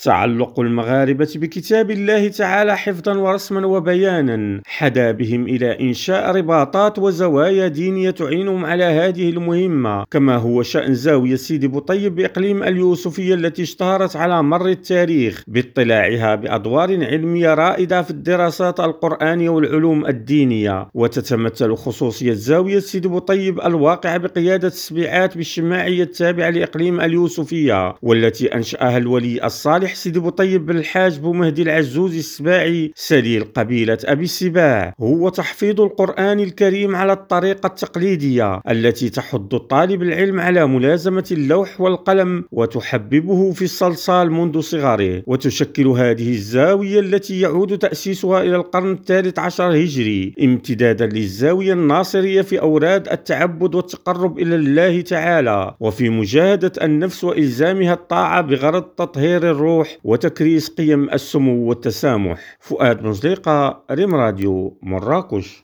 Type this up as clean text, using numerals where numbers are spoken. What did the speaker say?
تعلق المغاربة بكتاب الله تعالى حفظا ورسما وبيانا حدا بهم إلى إنشاء رباطات وزوايا دينية تعينهم على هذه المهمة، كما هو شأن زاوية سيدي بوطيب بإقليم اليوسفية التي اشتهرت على مر التاريخ باطلاعها بأدوار علمية رائدة في الدراسات القرآنية والعلوم الدينية. وتتمثل خصوصية زاوية سيدي بوطيب الواقعة بقيادة السبيعات بالشماعية التابعة لإقليم اليوسفية، والتي أنشأها الولي الصالح سيدي بوطيب بن الحاج بومهدي العزوز السباعي سليل قبيلة أبي السباع، هو تحفيظ القرآن الكريم على الطريقة التقليدية التي تحض الطالب العلم على ملازمة اللوح والقلم وتحببه في الصلصال منذ صغره. وتشكل هذه الزاوية التي يعود تأسيسها إلى القرن الثالث عشر هجري امتدادا للزاوية الناصرية في أوراد التعبد والتقرب إلى الله تعالى، وفي مجاهدة النفس وإلزامها الطاعة بغرض تطهير الروح وتكريس قيم السمو والتسامح. فؤاد مزليقة، ريم راديو، مراكش.